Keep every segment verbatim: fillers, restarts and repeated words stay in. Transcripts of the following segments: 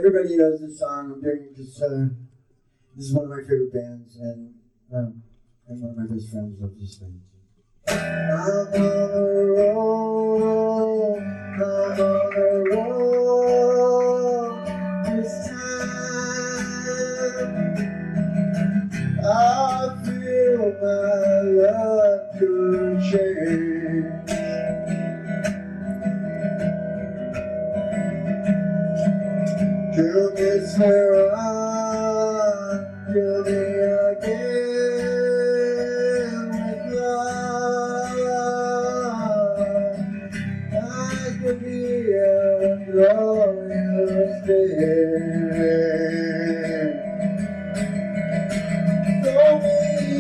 everybody knows this song. I'm doing this. Uh, this is one of my favorite bands, and um, and one of my best friends loves this band. I'm on the road. I'm on the road. This time, I feel my luck could change. Kill me, Sarah, kill me again with love. I could be a glorious day. Throw me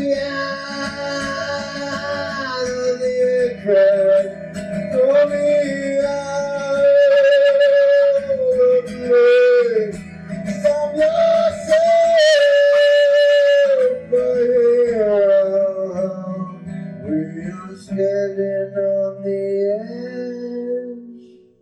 out of the crack, throw me out of the lake. From yourself a hero. We are standing on the edge.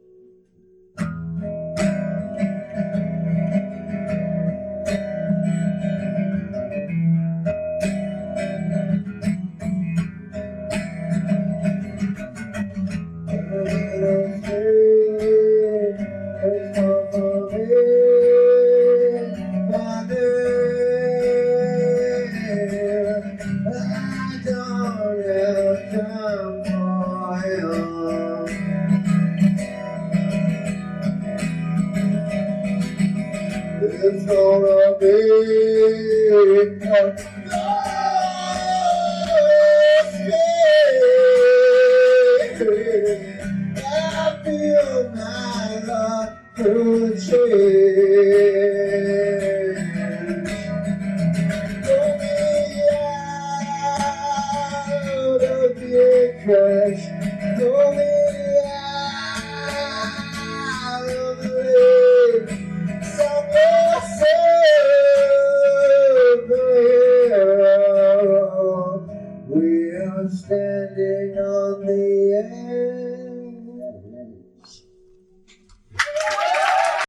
It's gonna be a glorious day. I feel my luck could change. Throw me out of the crash. Throw me out of the lake. From yourself a hero. We are standing on the edge.